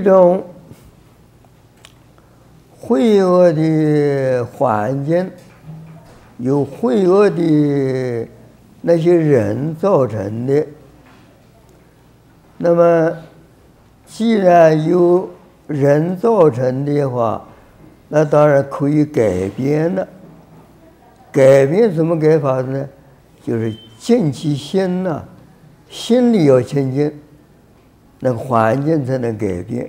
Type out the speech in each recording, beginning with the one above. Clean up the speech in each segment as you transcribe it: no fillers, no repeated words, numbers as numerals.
种罪恶的环境，由罪恶的那些人造成的。那么，既然由人造成的话，那当然可以改变了。改变怎么改法子呢？就是净其心呐，心里要清净，那个环境才能改变。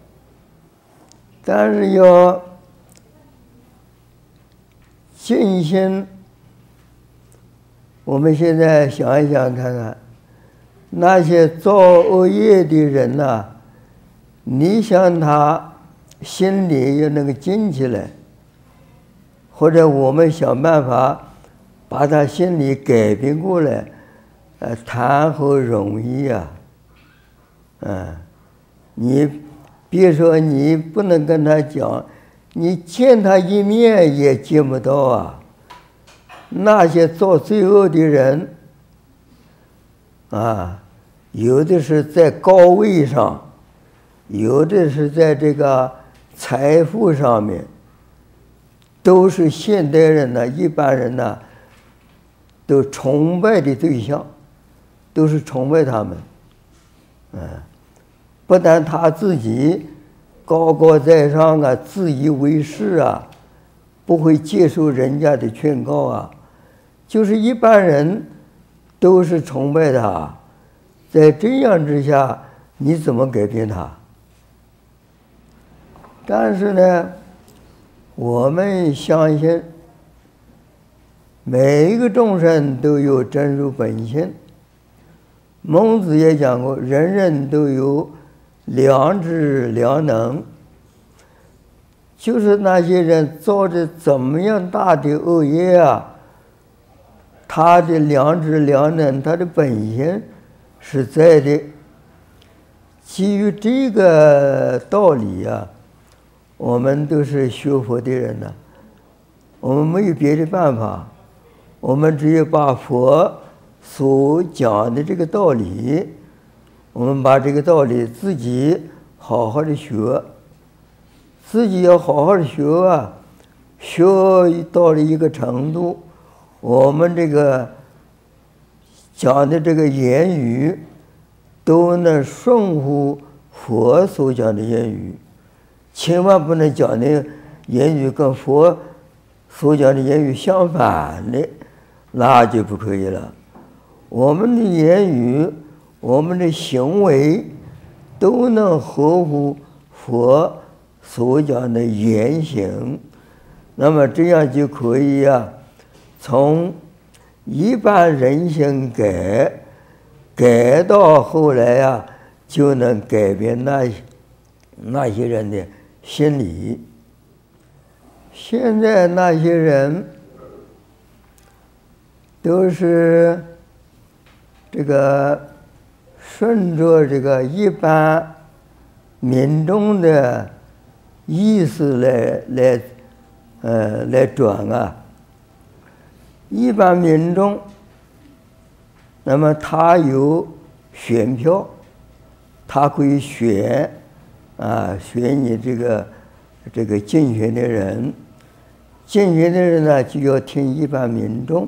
但是要净心，我们现在想一想看看，那些造恶业的人呐，你想他心里要能够静起来，或者我们想办法把他心里改变过来，谈何容易啊！你别说你不能跟他讲，你见他一面也见不到啊。那些造罪恶的人啊，有的是在高位上，有的是在这个财富上面，都是现代人呢，一般人呢，都崇拜的对象，都是崇拜他们。不但他自己高高在上啊，自以为是啊，不会接受人家的劝告啊，就是一般人都是崇拜他。在这样之下，你怎么改变他？但是呢，我们相信每一个众生都有真如本性。孟子也讲过，人人都有良知良能。就是那些人造的怎么样大的恶业啊，他的良知良能，他的本性是在的。基于这个道理啊，我们都是学佛的人呢，我们没有别的办法，我们只有把佛所讲的这个道理，我们把这个道理自己好好的学，自己要好好的学啊，学到了一个程度，我们这个讲的这个言语都能顺乎佛所讲的言语，千万不能讲的言语跟佛所讲的言语相反的，那就不可以了。我们的言语，我们的行为都能合乎佛所讲的言行，那么这样就可以啊，从一般人性改到后来啊，就能改变那些人的心理。现在那些人都是这个顺着这个一般民众的意思来转啊。一般民众，那么他有选票，他可以选你这个竞选的人，竞选的人呢就要听一般民众。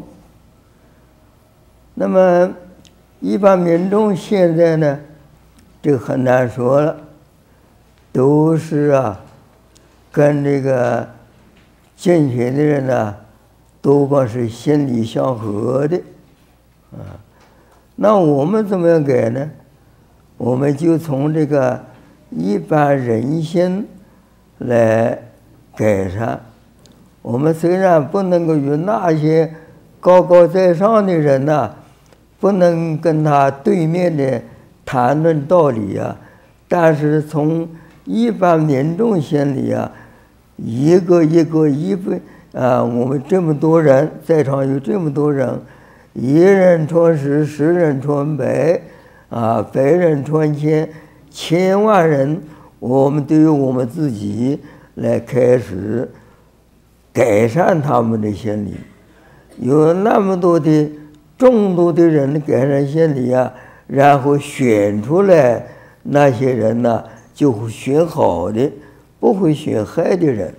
那么一般民众现在呢，这个很难说了，都是跟这个竞选的人呢，多半是心理相合的那我们怎么样改呢？我们就从这个一般人心来改善。我们虽然不能够与那些高高在上的人呢，不能跟他对面的谈论道理啊，但是从一般民众心里啊，一个我们这么多人，在场有这么多人，一人传十，十人传百，百人传千，千万人，我们都由我们自己来开始改善他们的心理。有那么多的众多的人改善心理啊，然后选出来那些人呢， 就会选好的，不会选坏的人。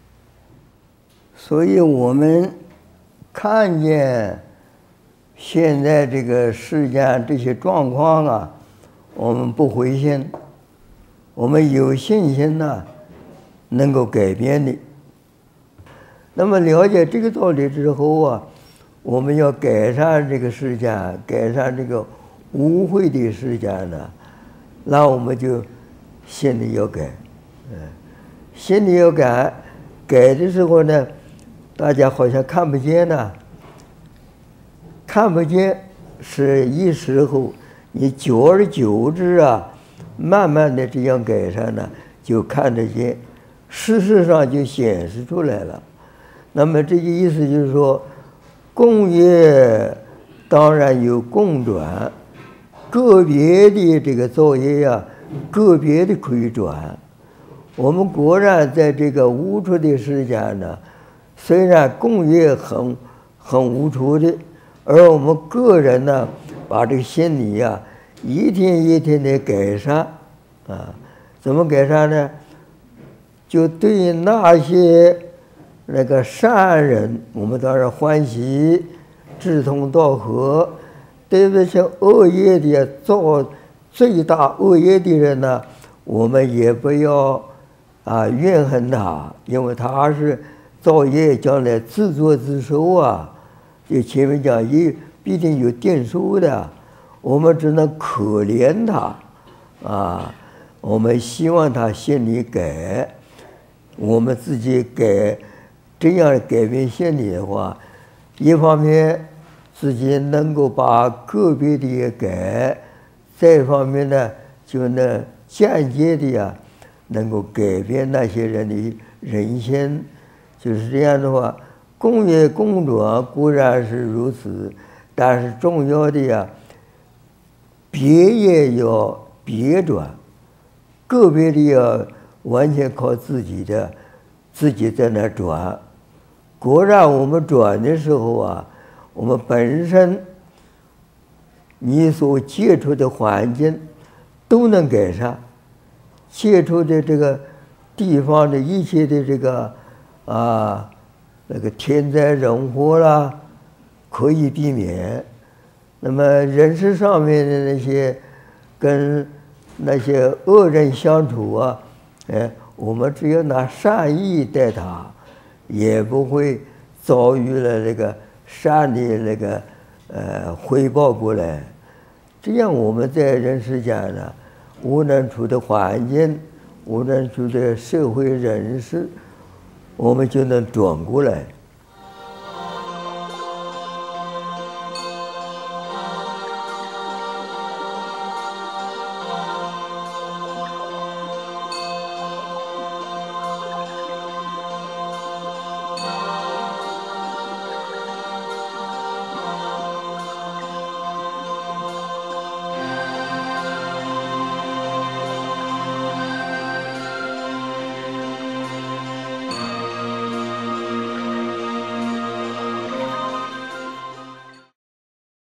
所以我们看见现在这个世间这些状况啊，我们不灰心，我们有信心呢，能够改变的。那么了解这个道理之后啊，我们要改善这个世间，改善这个污秽的世间呢，那我们就心里要改，心里要改，改的时候呢，大家好像看不见呢，看不见是一时候，你久而久之啊，慢慢的这样改善呢，就看得见，事实上就显示出来了。那么这个意思就是说，共业当然有共转，个别的这个造业呀，个别的可以转。我们果然在这个无处的世间呢，虽然共业很无处的，而我们个人呢，把这个心理呀，一天一天的改善啊，怎么改善呢？就对那些那个善人，我们当然欢喜，志同道合；对那些恶业的造最大恶业的人呢，我们也不要怨恨他，因为他是造业，将来自作自受啊。就前面讲，必定有定数的，我们只能可怜他啊。我们希望他心里改，我们自己改。这样改变心理的话，一方面自己能够把个别的也改，再一方面呢，就能间接的呀，能够改变那些人的人心。就是这样的话，共业共转固然是如此，但是重要的呀，别也要别转，个别的要完全靠自己在那转。果然我们转的时候啊，我们本身你所接触的环境都能改善，接触的这个地方的一切的这个那个天灾人祸啦，可以避免。那么人事上面的那些跟那些恶人相处啊，我们只要拿善意待他，也不会遭遇了那个善的那个回报过来。这样我们在人世间呢，无论处的环境，无论处的社会人事，我们就能转过来。